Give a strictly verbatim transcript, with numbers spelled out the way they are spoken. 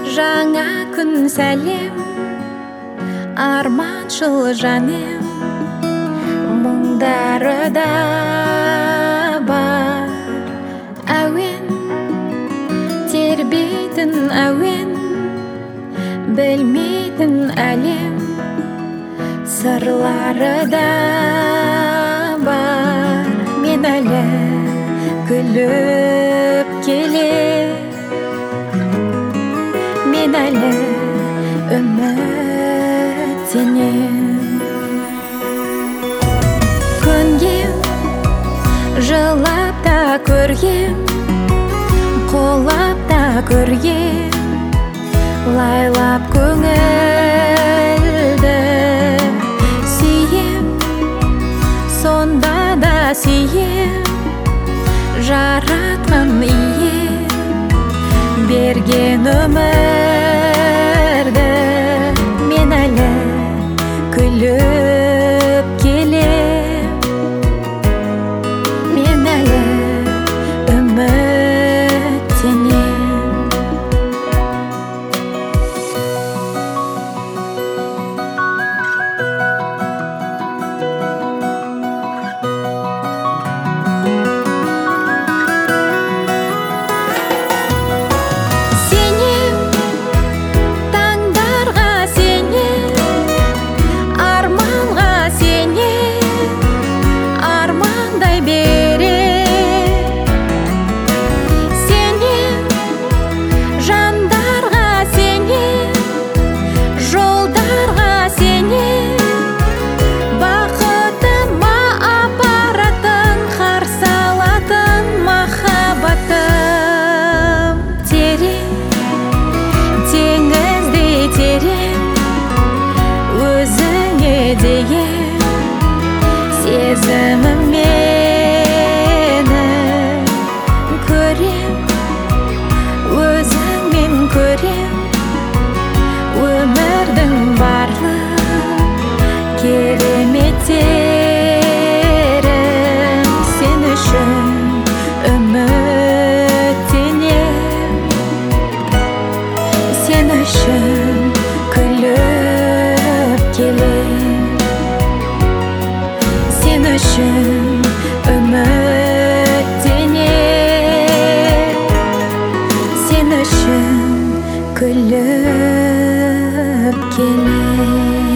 Жаңа күн сәлем, арманшыл жаным, мұңдары да бар. Әуен, тербейтін әуен, білмейтін әлем, сырлары да бар. Мен әлі күліп келем, мен әлі үміттенем. Көнгем, жылап та көргем, қолап та көргем, лайлап көңілді сүйем, сонда да сүйем, жаратқан ием берген өмірді. Мен әлі күліп келем, мен әлі үміттенем. Деген сезімім мені көрем, өзіңмен көрем, өмірдің барлық кереметтерін. Сен үшін үміттенем, сен үшін күліп келем, сен үшін үміттенем, сен үшін күліп келем.